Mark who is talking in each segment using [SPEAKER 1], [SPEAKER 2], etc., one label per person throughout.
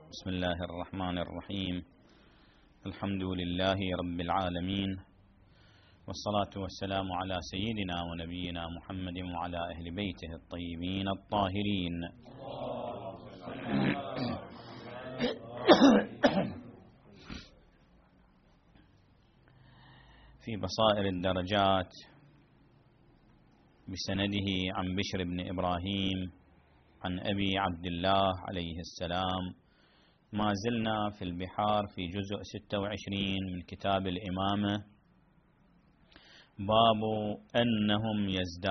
[SPEAKER 1] بسم الله الرحمن الرحيم. الحمد لله رب العالمين، والصلاة والسلام على سيدنا ونبينا محمد وعلى أهل بيته الطيبين الطاهرين. في بصائر الدرجات بسنده عن بشر بن إبراهيم عن أبي عبد الله عليه السلام، ما زلنا في البحار في جزء 26 من كتاب الإمامة، باب أنهم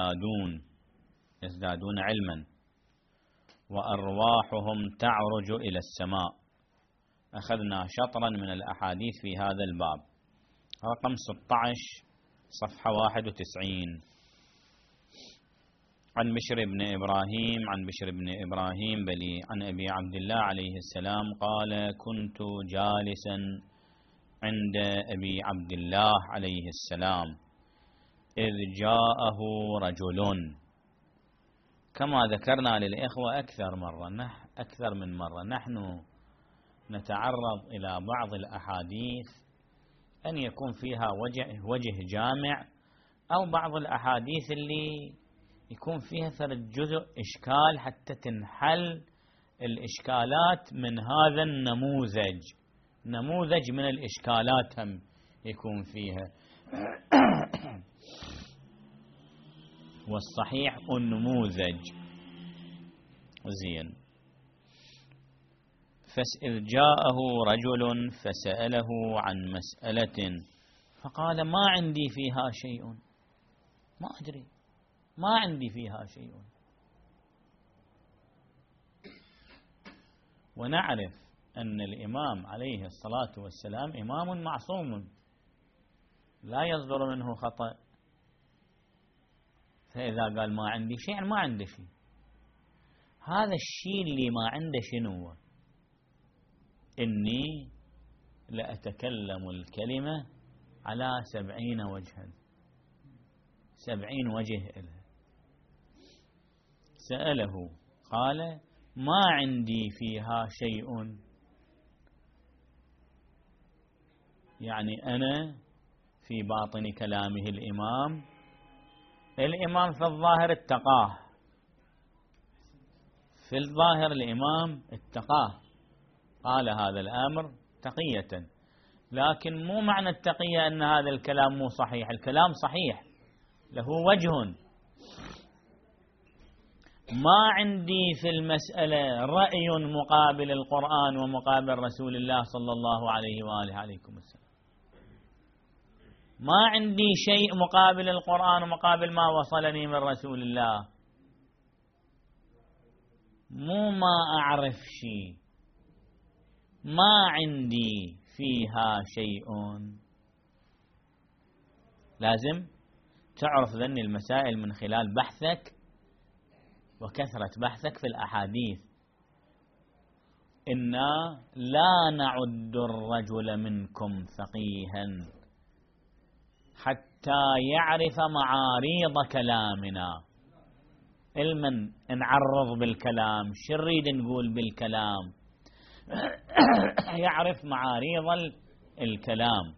[SPEAKER 1] يزدادون علما وأرواحهم تعرج إلى السماء. أخذنا شطرا من الأحاديث في هذا الباب، رقم 16 صفحة 91. عن بشر بن إبراهيم بلي عن أبي عبد الله عليه السلام قال: كنت جالسا عند أبي عبد الله عليه السلام إذ جاءه رجل. كما ذكرنا للإخوة أكثر من مرة نحن نتعرض إلى بعض الأحاديث أن يكون فيها وجه جامع، أو بعض الأحاديث اللي يكون فيها ثلاث جزء إشكال حتى تنحل الإشكالات من هذا نموذج من الإشكالات هم يكون فيها. والصحيح النموذج زين. فإذ جاءه رجل فسأله عن مسألة فقال: ما عندي فيها شيء، ما أدري، ما عندي فيها شيء. ونعرف أن الإمام عليه الصلاة والسلام إمام معصوم لا يصدر منه خطأ، فإذا قال ما عندي شيء ما عنده شيء. هذا الشيء اللي ما عنده شنو؟ إني لأتكلم الكلمة على 70 وجها، 70 وجه إلها. سأله قال: ما عندي فيها شيء، يعني أنا في باطن كلامه الإمام في الظاهر اتقاه، في الظاهر الإمام اتقاه، قال هذا الأمر تقية، لكن مو معنى التقية أن هذا الكلام مو صحيح. الكلام صحيح، له وجه. ما عندي في المسألة رأي مقابل القرآن ومقابل رسول الله صلى الله عليه وآله عليكم السلام. ما عندي شيء مقابل القرآن ومقابل ما وصلني من رسول الله. مو ما أعرف شيء، ما عندي فيها شيء. لازم تعرف ذن المسائل من خلال بحثك وكثرة بحثك في الأحاديث. إنا لا نعد الرجل منكم فقيها حتى يعرف معاريض كلامنا. علما نعرض بالكلام، شو نريد نقول بالكلام، يعرف معاريض الكلام.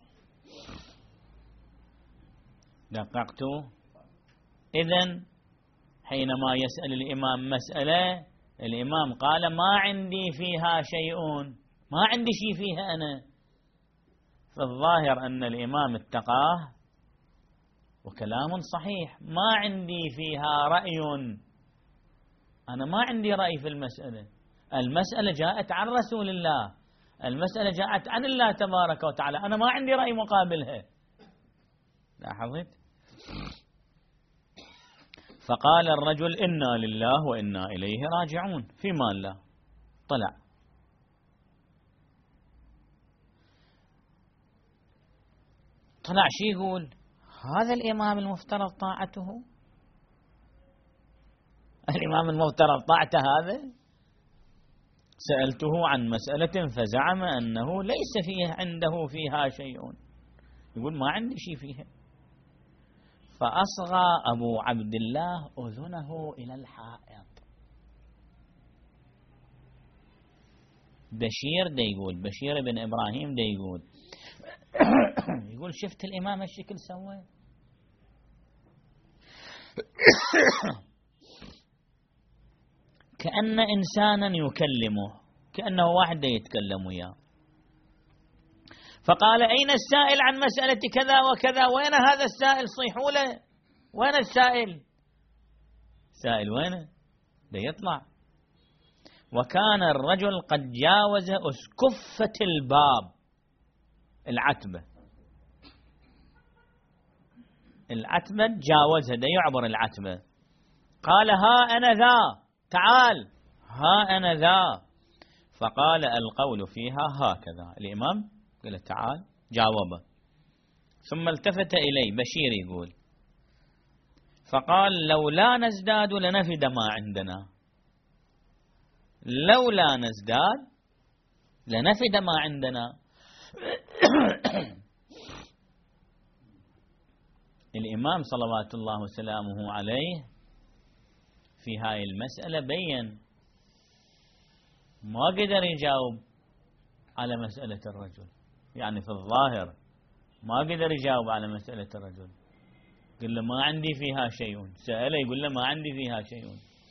[SPEAKER 1] دققت. إذن حينما يسأل الإمام مسألة، الإمام قال: ما عندي فيها شيء، ما عندي شيء فيها أنا. فالظاهر أن الإمام اتقاه، وكلام صحيح. ما عندي فيها رأي، أنا ما عندي رأي في المسألة. المسألة جاءت عن رسول الله، المسألة جاءت عن الله تبارك وتعالى، أنا ما عندي رأي مقابلها. لاحظت؟ فقال الرجل: إنا لله وإنا إليه راجعون. في مال الله. طلع شي يقول: هذا الإمام المفترض طاعته، الإمام المفترض طاعته هذا. سألته عن مسألة فزعم أنه ليس عنده فيها شيء، يقول ما عندي شيء فيها. فأصغى أبو عبد الله أذنه إلى الحائط. بشير دا يقول، بشير بن إبراهيم دا يقول يقول شفت الإمام الشكل سوى كأن إنسانا يكلمه، كأنه واحد يتكلم وياه، فقال أين السائل عن مسألة كذا وكذا؟ وين هذا السائل؟ صيحوا له، وين السائل؟ سائل وينه؟ ده يطلع. وكان الرجل قد جاوز أسكفة الباب، العتبة جاوزها، ده يعبر العتبة. قال ها أنا ذا، تعال، ها أنا ذا. فقال القول فيها هكذا. الإمام قال تعال، جاوبه. ثم التفت إلي بشير يقول، فقال لولا نزداد لنفد ما عندنا، لولا نزداد لنفد ما عندنا. الإمام صلوات الله وسلامه عليه في هاي المسألة بين ما قدر يجاوب على مسألة الرجل، يعني في الظاهر ما قدر يجاوب على مسألة الرجل، قل له ما عندي فيها شيء، سأله يقول له ما عندي فيها شيء.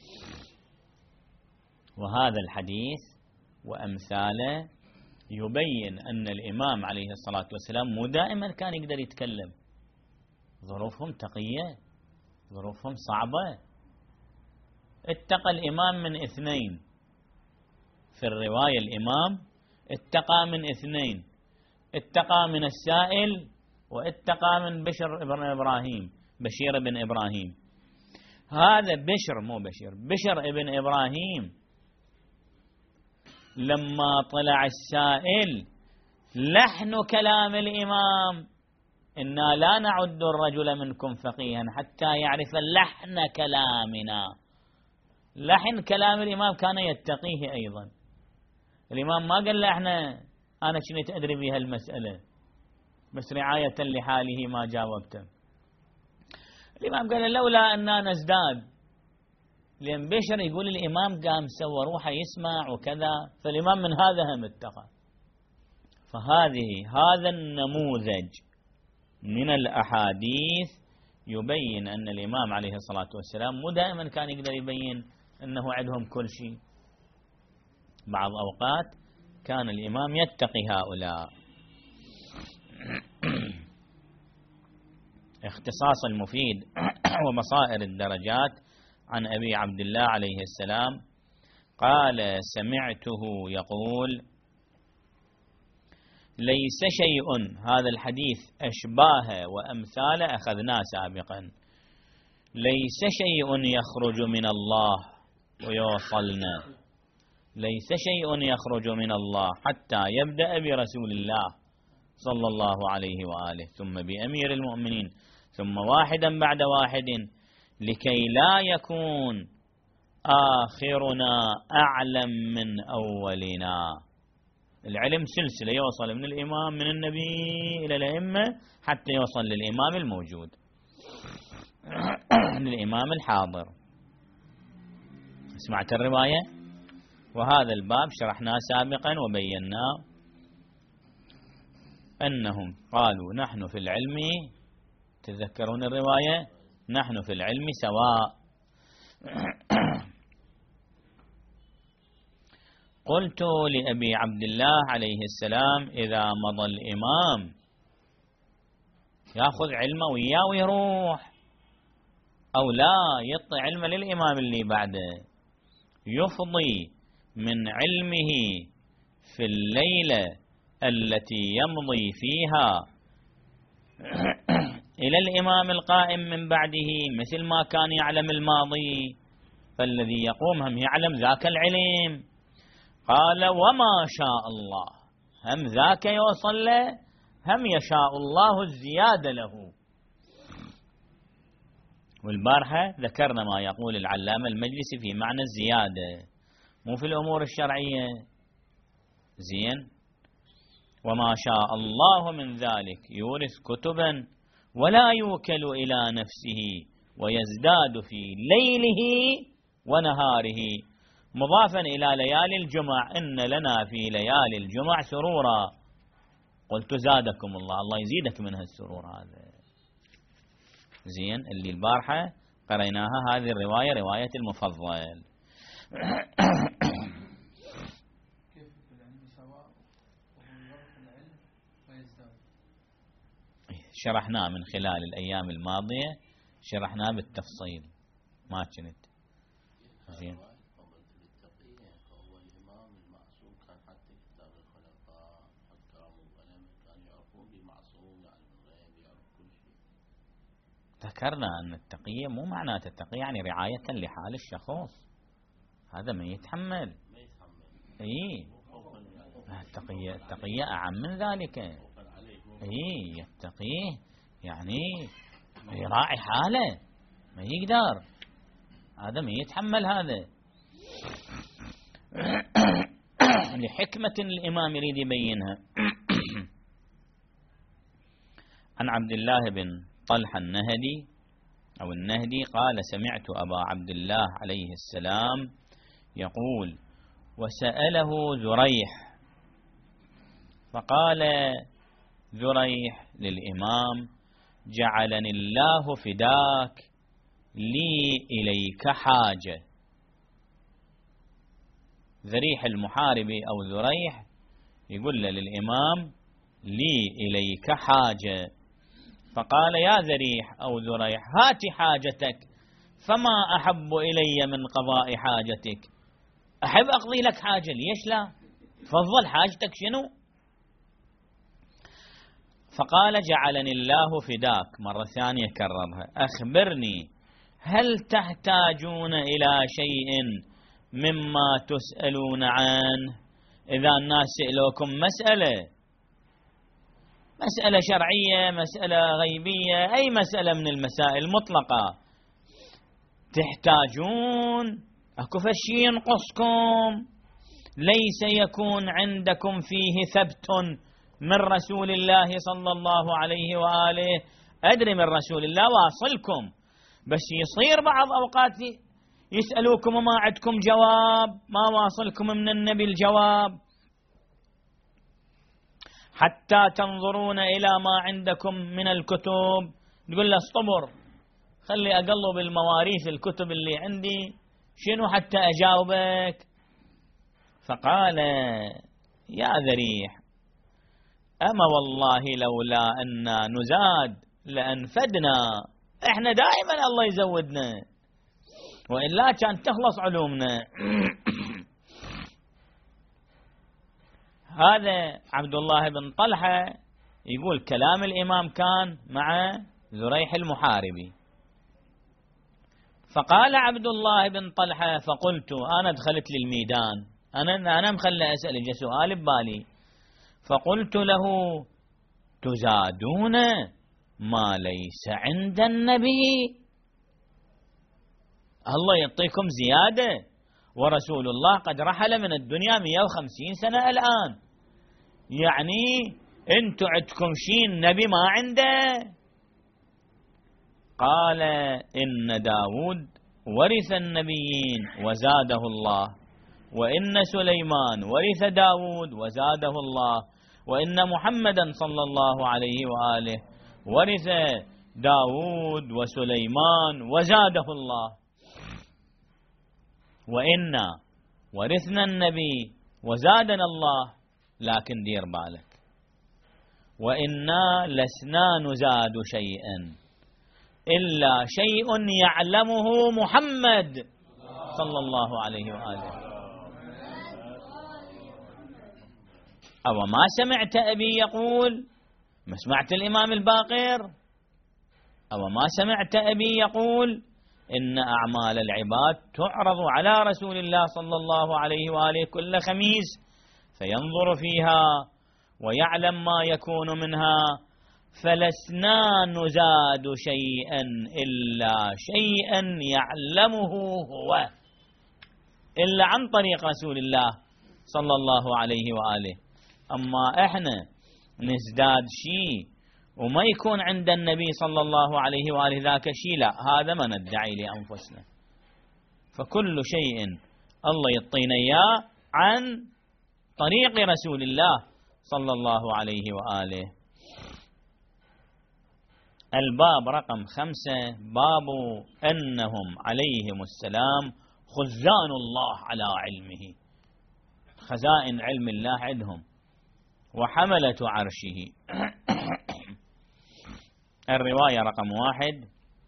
[SPEAKER 1] وهذا الحديث وأمثاله يبين أن الإمام عليه الصلاة والسلام مو دائما كان يقدر يتكلم، ظروفهم تقية، ظروفهم صعبة. اتقى الإمام من اثنين، في الرواية الإمام اتقى من اثنين، اتقى من السائل واتقى من بشر بن إبراهيم. هذا بشر مو بشير، بشر ابن إبراهيم لما طلع السائل لحن كلام الإمام إنا لا نعد الرجل منكم فقيها حتى يعرف لحن كلامنا، لحن كلام الإمام كان يتقيه أيضا. الإمام ما قال له أنا شنت أدري بها المسألة، بس رعاية لحاله ما جاوبته. الإمام قال لولا أننا نزداد، لأن بشر يقول الإمام قام سوى روحه يسمع وكذا، فالإمام من هذا هم اتقى. هذا النموذج من الأحاديث يبين أن الإمام عليه الصلاة والسلام مو دائما كان يقدر يبين أنه عندهم كل شيء، بعض أوقات كان الإمام يتقي هؤلاء. اختصاص المفيد ومصائر الدرجات عن أبي عبد الله عليه السلام قال سمعته يقول ليس شيء، هذا الحديث أشباه وأمثال أخذناه سابقا، ليس شيء يخرج من الله ويوصلنا، ليس شيء يخرج من الله حتى يبدأ برسول الله صلى الله عليه وآله، ثم بأمير المؤمنين، ثم واحدا بعد واحد، لكي لا يكون آخرنا أعلم من أولنا. العلم سلسلة يوصل من الإمام من النبي إلى الأئمة حتى يوصل للإمام الموجود، للإمام الحاضر. سمعت الرواية؟ وهذا الباب شرحناه سابقا وبيناه أنهم قالوا نحن في العلم، تذكرون الرواية، نحن في العلم سواء. قلت لأبي عبد الله عليه السلام إذا مضى الإمام يأخذ علمه وياه ويروح، أو لا يعطي علم للإمام اللي بعده، يفضي من علمه في الليلة التي يمضي فيها إلى الإمام القائم من بعده، مثل ما كان يعلم الماضي، فالذي يقوم هم يعلم ذاك العلم. قال وما شاء الله، هم ذاك يوصل له، هم يشاء الله الزيادة له. والبارحة ذكرنا ما يقول العلامة المجلسي في معنى الزيادة، مو في الأمور الشرعية. زين، وما شاء الله من ذلك يورث كتبا ولا يوكل إلى نفسه ويزداد في ليله ونهاره مضافا إلى ليالي الجمع، إن لنا في ليالي الجمع سرورا. قلت زادكم الله، الله يزيدك من هالسرور هذا. زين، اللي البارحة قريناها هذه الرواية، رواية المفضل. شرحناه من خلال الأيام الماضية، شرحناه بالتفصيل، ما كنت زين. ذكرنا أن التقية مو معناته التقية يعني رعاية لحال الشخص، هذا ما يتحمل. اي التقية أعم من ذلك. اي يتقيه يعني يراعي حاله، ما يقدر، هذا ما يتحمل هذا. لحكمة الإمام يريد يبينها. عن عبد الله بن طلحة النهدي أو النهدي قال: سمعت أبا عبد الله عليه السلام يقول: وسأله ذريح فقال ذريح للإمام: جعلني الله فداك، لي إليك حاجة. ذريح المحاربي أو ذريح يقول للإمام: لي إليك حاجة. فقال: يا ذريح أو ذريح، هات حاجتك، فما أحب إلي من قضاء حاجتك. أحب أقضي لك حاجة، ليش لا؟ تفضل، حاجتك شنو؟ فقال: جعلني الله فداك، مرة ثانية كررها، أخبرني هل تحتاجون إلى شيء مما تسألون عنه؟ إذا الناس سألوكم مسألة شرعية، مسألة غيبية، أي مسألة من المسائل المطلقة، تحتاجون أكو فشي ينقصكم، ليس يكون عندكم فيه ثبت من رسول الله صلى الله عليه وآله. أدري من رسول الله واصلكم، بس يصير بعض أوقات يسألوكم وما عندكم جواب، ما واصلكم من النبي الجواب، حتى تنظرون إلى ما عندكم من الكتب. تقول له: اصطبر، خلي أقلب المواريث الكتب اللي عندي شنو حتى أجاوبك. فقال: يا ذريح، أما والله لولا أننا نزاد لأنفدنا، إحنا دائما الله يزودنا، وإلا كانت تخلص علومنا. هذا عبد الله بن طلحة يقول كلام الإمام كان مع ذريح المحاربي. فقال عبد الله بن طلحة: فقلت، أنا دخلت للميدان، أنا مخلى أسأل، جاء سؤال ببالي، فقلت له: تزادون ما ليس عند النبي، الله يعطيكم زيادة، ورسول الله قد رحل من الدنيا 150 سنة الآن، يعني انتم عندكم شيء النبي ما عنده. قال: إن داود ورث النبيين وزاده الله، وإن سليمان ورث داود وزاده الله، وإن محمدا صلى الله عليه وآله ورث داود وسليمان وزاده الله، وإنا ورثنا النبي وزادنا الله، لكن دير بالك، وإنا لسنا نزاد شيئا إلا شيء يعلمه محمد صلى الله عليه وآله. أو ما سمعت أبي يقول، ما سمعت الإمام الباقر، أو ما سمعت أبي يقول إن أعمال العباد تعرض على رسول الله صلى الله عليه وآله كل خميس، فينظر فيها ويعلم ما يكون منها، فلسنا نزاد شيئا إلا شيئا يعلمه هو، إلا عن طريق رسول الله صلى الله عليه وآله. أما إحنا نزداد شيء وما يكون عند النبي صلى الله عليه وآله ذاك شيء، لا، هذا ما ندعي لأنفسنا. فكل شيء الله يعطينا إياه عن طريق رسول الله صلى الله عليه وآله. الباب رقم 5 باب أنهم عليهم السلام خزان الله على علمه، خزائن علم الله عندهم وحملة عرشه. الرواية رقم 1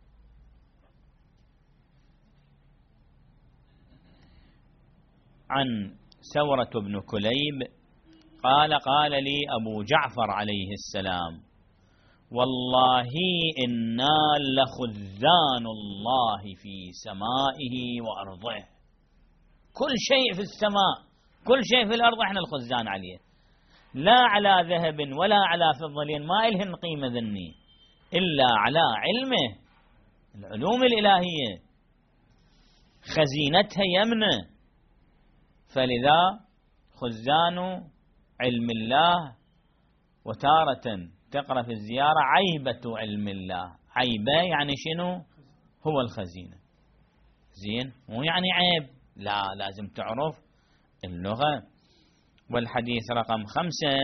[SPEAKER 1] عن سورة بن كليب قال: قال لي أبو جعفر عليه السلام: والله إنا لخزان الله في سمائه وأرضه. كل شيء في السماء كل شيء في الأرض احنا الخزان عليه، لا على ذهب ولا على فضة، لأن ما إلهن قيمة ذني إلا على علمه، العلوم الإلهية خزينتها يمنه. فلذا خزان علم الله. وتارة تقرأ في الزيارة عيبة علم الله. عيبة يعني شنو؟ هو الخزينة. زين، مو يعني عيب، لا، لازم تعرف اللغة. والحديث رقم 5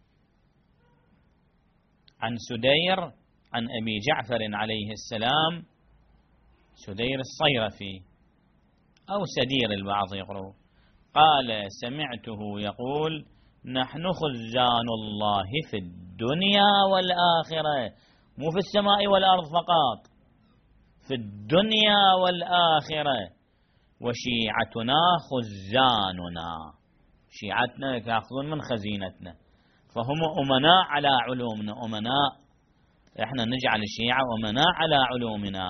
[SPEAKER 1] عن سدير عن أبي جعفر عليه السلام، سدير الصيرفي أو سدير البعض يقرأ، قال: سمعته يقول: نحن خزان الله في الدنيا والآخرة، مو في السماء والأرض فقط، في الدنيا والآخرة، وشيعتنا خزاننا، شيعتنا يأخذون من خزينتنا، فهم أمناء على علومنا، أمناء، احنا نجعل الشيعة أمناء على علومنا.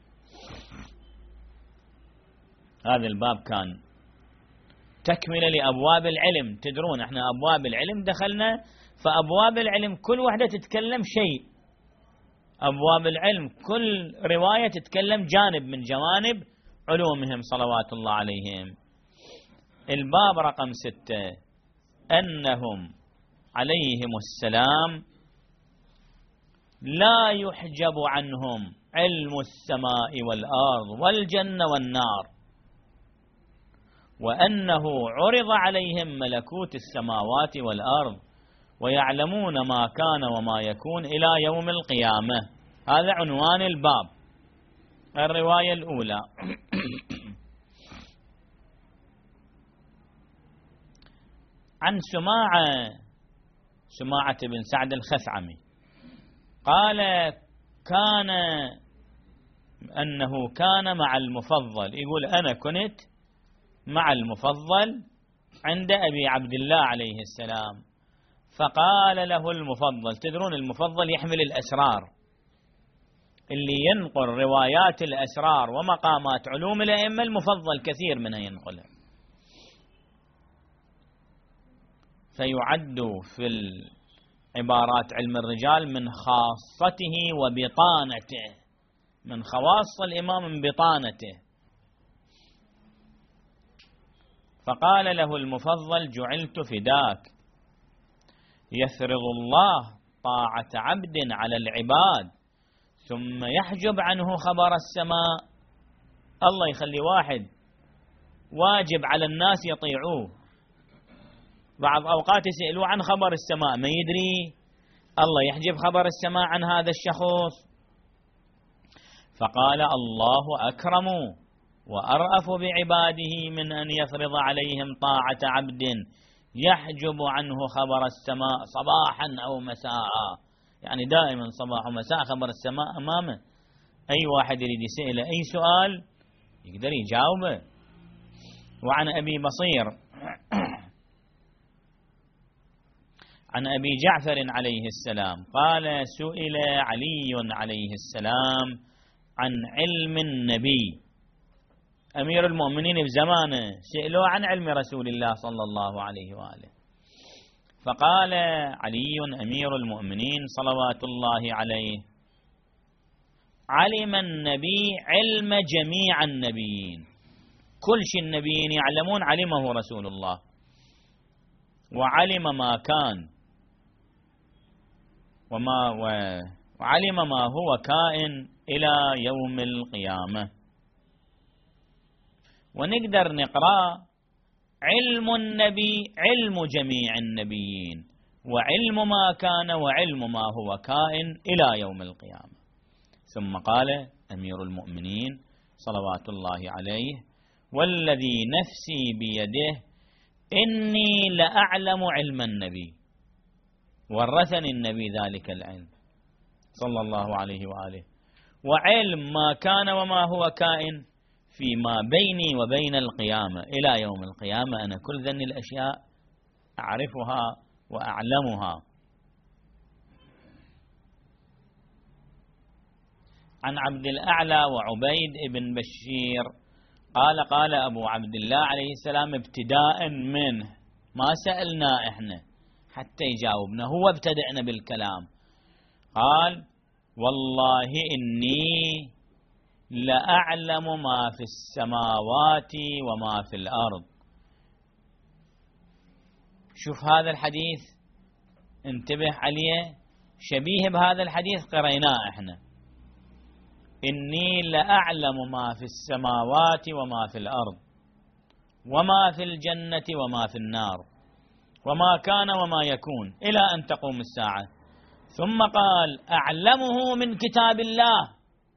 [SPEAKER 1] هذا الباب كان تكملة لأبواب العلم. تدرون احنا أبواب العلم دخلنا، فأبواب العلم كل واحدة تتكلم شيء، أبواب العلم كل رواية تتكلم جانب من جوانب علومهم صلوات الله عليهم. الباب رقم 6 أنهم عليهم السلام لا يحجب عنهم علم السماء والأرض والجنة والنار، وأنه عرض عليهم ملكوت السماوات والأرض ويعلمون ما كان وما يكون إلى يوم القيامة. هذا عنوان الباب. الرواية الأولى عن سماعة بن سعد الخثعمي قال: أنه كان مع المفضل، يقول أنا كنت مع المفضل عند أبي عبد الله عليه السلام، فقال له المفضل، تدرون المفضل يحمل الأسرار، اللي ينقل روايات الأسرار ومقامات علوم الأئمة المفضل كثير منها ينقلها، فيعد في العبارات علم الرجال من خاصته وبطانته، من خواص الإمام من بطانته. فقال له المفضل: جعلت فداك، يفرض الله طاعة عبد على العباد ثم يحجب عنه خبر السماء. الله يخلي واحد واجب على الناس يطيعوه، بعض أوقات يسألوه عن خبر السماء ما يدري، الله يحجب خبر السماء عن هذا الشخص. فقال: الله أكرم وأرأف بعباده من أن يفرض عليهم طاعة عبد يحجب عنه خبر السماء صباحا أو مساء، يعني دائما صباح ومساء خبر السماء أمامه، أي واحد يريد يسأله أي سؤال يقدر يجاوبه. وعن أبي بصير عن أبي جعفر عليه السلام قال: سئل علي عليه السلام عن علم النبي، أمير المؤمنين في زمانه سئلوا عن علم رسول الله صلى الله عليه وآله، فقال علي أمير المؤمنين صلوات الله عليه: علم النبي علم جميع النبيين، كل شيء النبيين يعلمون علمه رسول الله، وعلم ما كان وعلم ما هو كائن إلى يوم القيامة. ونقدر نقرأ علم النبي علم جميع النبيين، وعلم ما كان وعلم ما هو كائن إلى يوم القيامة. ثم قال أمير المؤمنين صلوات الله عليه: والذي نفسي بيده إني لأعلم علم النبي، ورثني النبي ذلك العلم صلى الله عليه وآله، وعلم ما كان وما هو كائن فيما بيني وبين القيامة إلى يوم القيامة، أنا كل ذني الأشياء أعرفها وأعلمها. عن عبد الأعلى وعبيد بن بشير قال أبو عبد الله عليه السلام ابتداء منه، ما سألنا إحنا حتى يجاوبنا، هو ابتدأنا بالكلام. قال: والله إني لأعلم ما في السماوات وما في الأرض. شوف هذا الحديث، انتبه عليه، شبيه بهذا الحديث قريناه احنا: إني لأعلم ما في السماوات وما في الأرض، وما في الجنة وما في النار، وما كان وما يكون إلى أن تقوم الساعة. ثم قال: أعلمه من كتاب الله.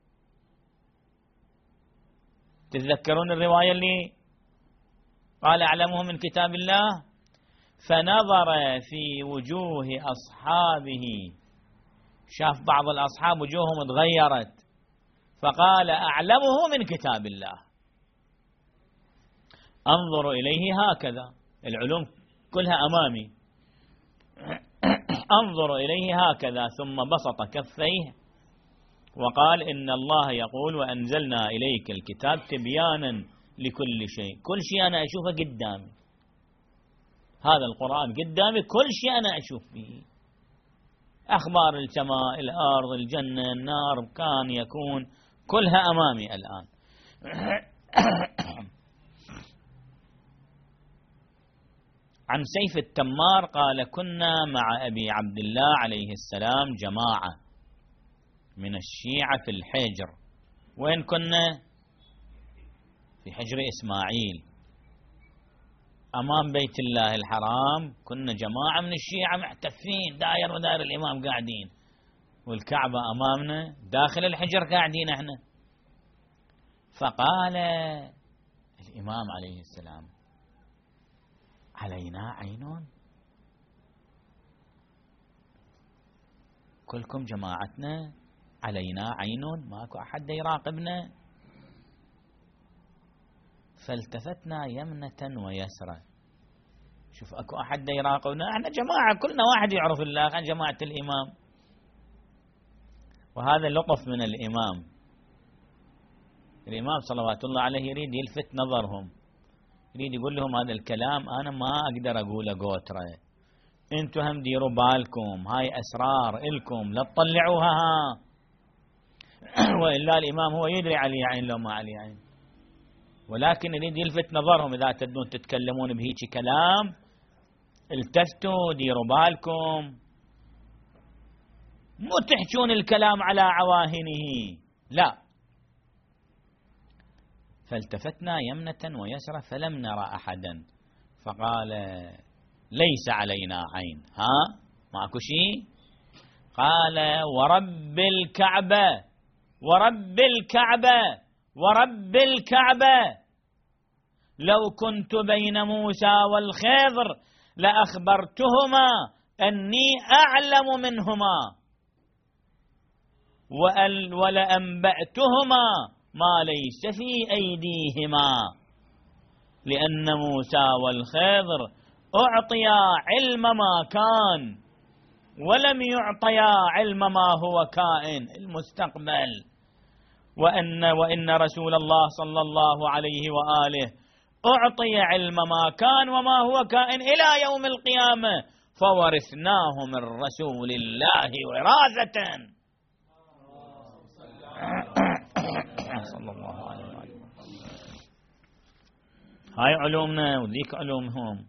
[SPEAKER 1] تتذكرون الرواية اللي قال أعلمه من كتاب الله؟ فنظر في وجوه أصحابه، شاف بعض الأصحاب وجوههم تغيرت، فقال: أعلمه من كتاب الله. أنظر إليه هكذا، العلوم كلها أمامي، أنظر إليه هكذا. ثم بسط كفيه وقال: إن الله يقول: وأنزلنا إليك الكتاب تبيانا لكل شيء. كل شيء أنا أشوفه قدامي، هذا القرآن قدامي، كل شيء أنا أشوف به، أخبار السماء، الأرض، الجنة، النار، كان يكون، كلها أمامي الآن. عن سيف التمار قال: كنا مع أبي عبد الله عليه السلام جماعة من الشيعة في الحجر. وين كنا؟ في حجر إسماعيل أمام بيت الله الحرام. كنا جماعة من الشيعة محتفين، داير وداير الإمام قاعدين، والكعبة أمامنا، داخل الحجر قاعدين احنا. فقال الإمام عليه السلام: علينا عين؟ كلكم جماعتنا علينا عين، ماكو أحد يراقبنا؟ فالتفتنا يمنة ويسرى. شوف، أكو أحد يراقبنا؟ احنا جماعة، كلنا واحد يعرف الله، عن جماعة الإمام. وهذا لطف من الإمام. الإمام صلوات الله عليه يريد يلفت نظرهم، يريد يقول لهم هذا الكلام أنا ما أقدر أقوله قوترة، أنتم هم ديروا بالكم، هاي أسرار إلكم لا تطلعوها. وإلا الإمام هو يدري علي عين لو ما علي عين، ولكن يريد يلفت نظرهم: إذا تدون تتكلمون بهيك كلام التفتوا، ديروا بالكم، مو تحجون الكلام على عواهنه، لا. فالتفتنا يمنة ويسرى فلم نرى أحدا. فقال: ليس علينا عين. ها، ماكو شيء؟ قال: ورب الكعبة، ورب الكعبة، ورب الكعبة، لو كنت بين موسى والخضر لأخبرتهما أني أعلم منهما، ولأنبأتهما ما ليس في أيديهما، لأن موسى والخضر أعطيا علم ما كان ولم يعطيا علم ما هو كائن، المستقبل. وإن رسول الله صلى الله عليه وآله أعطي علم ما كان وما هو كائن إلى يوم القيامة، فورثناه من رسول الله وراثة. صلى الله عليه وآله. هاي علومنا وذيك علومهم،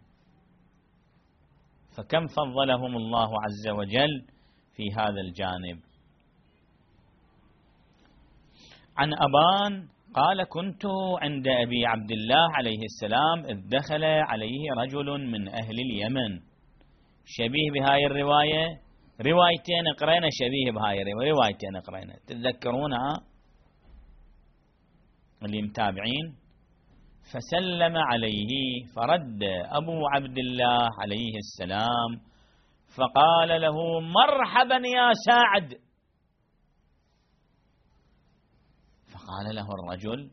[SPEAKER 1] فكم فضلهم الله عز وجل في هذا الجانب. عن أبان قال كنت عند أبي عبد الله عليه السلام إذ دخل عليه رجل من أهل اليمن. شبيه بهاي الرواية، روايتين قرينا شبيه بهاي الرواية، روايتين قرينا تتذكرونها اللي متابعين. فسلم عليه فرد أبو عبد الله عليه السلام فقال له مرحبا يا سعد. فقال له الرجل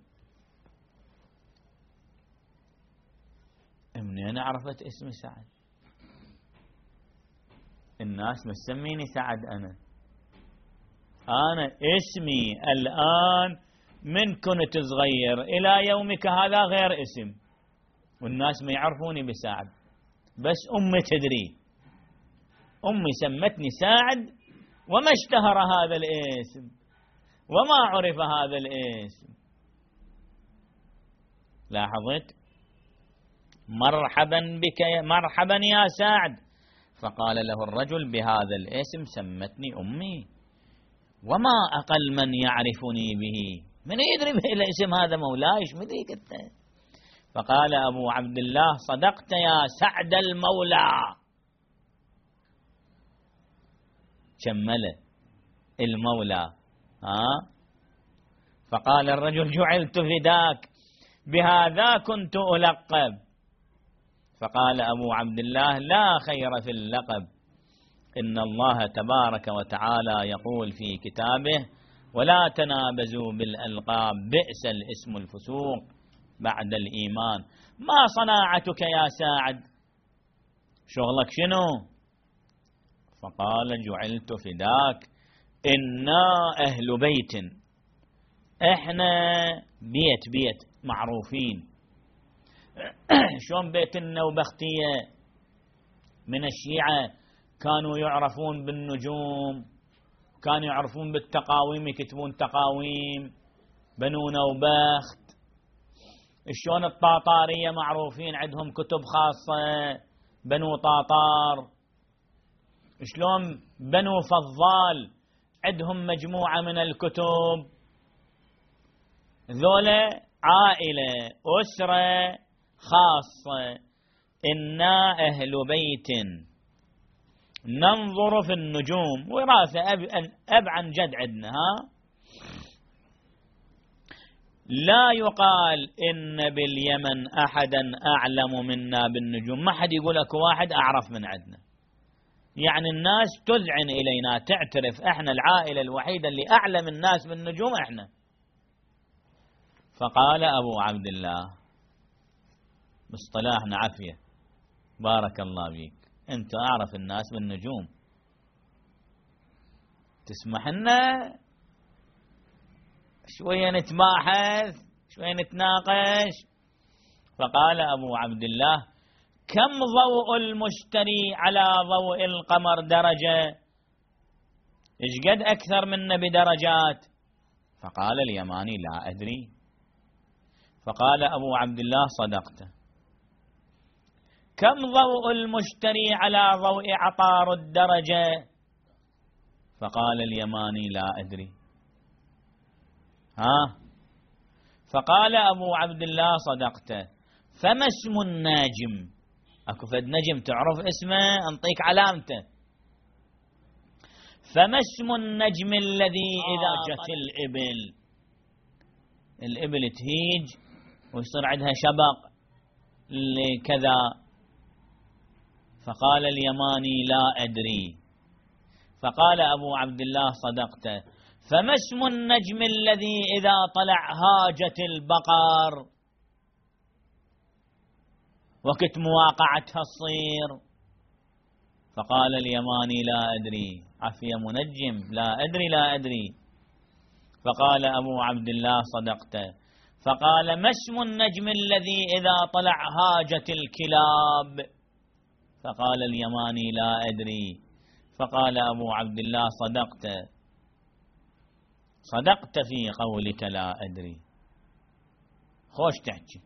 [SPEAKER 1] منين عرفت اسم سعد؟ الناس مسميني سعد، أنا اسمي الآن من كنت صغير إلى يومك هذا غير اسم، والناس ما يعرفوني بسعد، بس أمي تدري، أمي سمتني سعد وما اشتهر هذا الاسم وما عرف هذا الاسم. لاحظت؟ مرحبا بك، مرحبا يا سعد. فقال له الرجل بهذا الاسم سمتني أمي، وما أقل من يعرفني به، من يدري بالاسم هذا مولاي، ايش مدريك انت؟ فقال أبو عبد الله صدقت يا سعد المولى. شمله المولى. فقال الرجل جعلت فداك، بهذا كنت ألقب. فقال أبو عبد الله لا خير في اللقب، إن الله تبارك وتعالى يقول في كتابه ولا تنابزوا بالألقاب بئس الاسم الفسوق بعد الإيمان. ما صناعتك يا سعد؟ شغلك شنو؟ فقال جعلت فداك، إنا أهل بيت، إحنا بيت معروفين. شلون بيت النوبختية من الشيعة كانوا يعرفون بالنجوم، كانوا يعرفون بالتقاويم، يكتبون تقاويم بنو نوبخت. شلون الطاطارية معروفين عندهم كتب خاصة بنو طاطار. شلون بنو فضال عندهم مجموعة من الكتب. ذولا عائلة أسرة خاصة، إنا أهل بيت ننظر في النجوم، وراثة أب عن جد عندنا. لا يقال إن باليمن أحدا أعلم منا بالنجوم، ما حد يقول لك واحد أعرف من عندنا، يعني الناس تذعن إلينا، تعترف إحنا العائلة الوحيدة اللي أعلم الناس بالنجوم إحنا. فقال أبو عبد الله باصطلاحنا عافية، بارك الله بيك، أنت أعرف الناس بالنجوم، تسمح لنا شوية نتباحث شوية نتناقش. فقال أبو عبد الله كم ضوء المشتري على ضوء القمر درجة؟ إيش قد أكثر منا بدرجات؟ فقال اليماني لا أدري. فقال أبو عبد الله صدقت. كم ضوء المشتري على ضوء عطار الدرجة؟ فقال اليماني لا أدري. فقال أبو عبد الله صدقت. فما اسم الناجم؟ أكو فد نجم تعرف اسمه؟ أنطيك علامته. فما اسم النجم الذي إذا جت الإبل تهيج ويصير عندها شبق لكذا؟ فقال اليماني لا أدري. فقال أبو عبد الله صدقت. فما اسم النجم الذي إذا طلع هاجت البقر وقت مواقعتها الصير؟ فقال اليماني لا أدري. عفية منجم، لا أدري. فقال أبو عبد الله صدقت. فقال ما اسم النجم الذي إذا طلع هاجت الكلاب؟ فقال اليماني لا أدري. فقال أبو عبد الله صدقت في قولك لا أدري. خوش تحكي.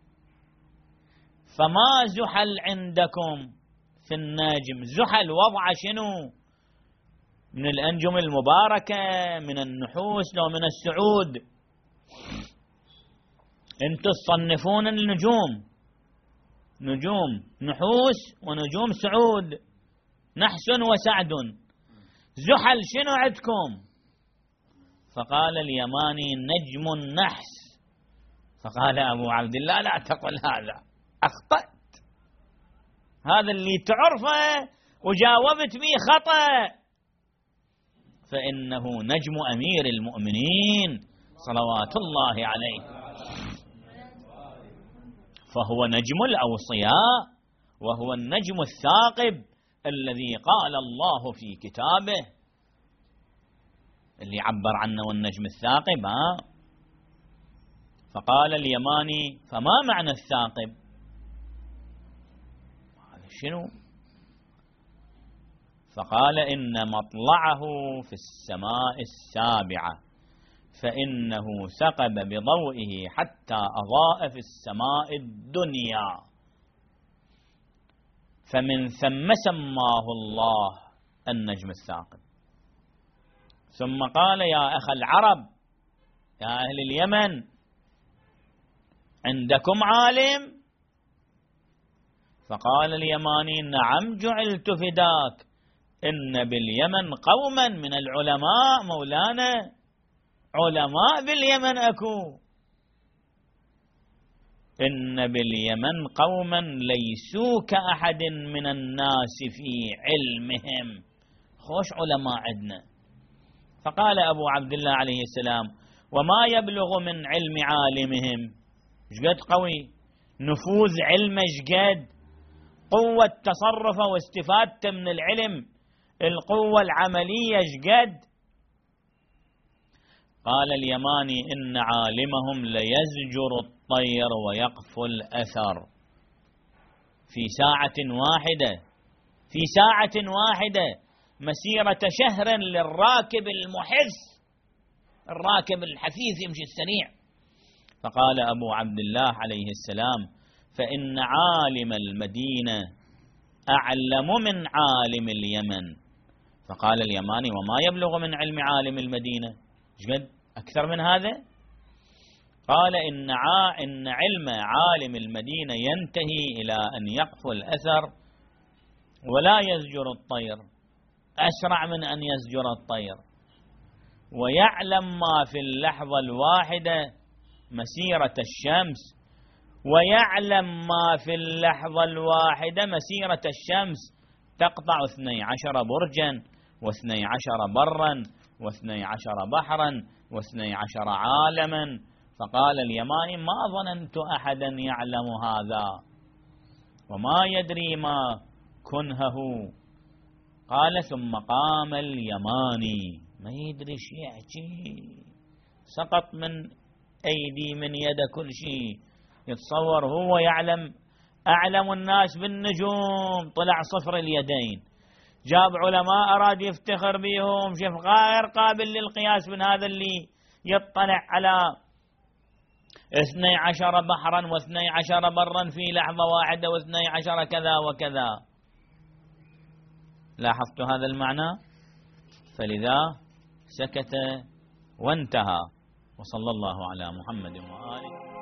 [SPEAKER 1] فما زحل عندكم في النجم؟ زحل وضع شنو؟ من الأنجم المباركة، من النحوس لو من السعود. أنتم تصنفون النجوم، نجوم نحوس ونجوم سعود، نحس وسعد، زحل شنو عندكم؟ فقال اليماني نجم النحس. فقال أبو عبد الله لا تقل هذا، أخطأت، هذا اللي تعرفه وجاوبت به خطأ، فإنه نجم أمير المؤمنين صلوات الله عليه، فهو نجم الأوصياء، وهو النجم الثاقب الذي قال الله في كتابه، اللي عبر عنه والنجم الثاقب. فقال اليماني فما معنى الثاقب؟ شنو؟ فقال إن مطلعه في السماء السابعة، فإنه ثقب بضوئه حتى أضاء في السماء الدنيا، فمن ثم سماه الله النجم الثاقب. ثم قال يا أخ العرب، يا أهل اليمن، عندكم عالم؟ فقال اليماني نعم جعلت فداك، إن باليمن قوما من العلماء مولانا، علماء باليمن أكو، إن باليمن قوما ليسوا كأحد من الناس في علمهم، خوش علماء عندنا. فقال أبو عبد الله عليه السلام وما يبلغ من علم عالمهم؟ شقد قوي نفوذ علمه، شقد قوة تصرفه واستفادته من العلم، القوة العملية شقد؟ قال اليماني إن عالمهم ليزجر الطير ويقفو الأثر في ساعة واحدة، في ساعة واحدة مسيرة شهر للراكب المحس، الراكب الحثيث يمشي السريع. فقال أبو عبد الله عليه السلام فإن عالم المدينة أعلم من عالم اليمن. فقال اليماني وما يبلغ من علم عالم المدينة؟ شقد أكثر من هذا؟ قال إن علم عالم المدينة ينتهي إلى أن يقفو الأثر ولا يزجر الطير، أسرع من أن يزجر الطير، ويعلم ما في اللحظة الواحدة مسيرة الشمس، ويعلم ما في اللحظة الواحدة مسيرة الشمس تقطع 12 برجا و12 برا و12 بحرا و12 عالما. فقال اليماني ما ظننت أحدا يعلم هذا وما يدري ما كنهه. قال ثم قام اليماني، ما يدري شيء يحكي، سقط من أيدي من يد كل شيء، يتصور هو يعلم، أعلم الناس بالنجوم، طلع صفر اليدين، جاب علماء أراد يفتخر بهم، شوف غير قابل للقياس من هذا اللي يطلع على 12 بحرا و12 برا في لحظة واحدة و12 كذا وكذا. لاحظت هذا المعنى؟ فلذا سكت وانتهى. وصلى الله على محمد وآله.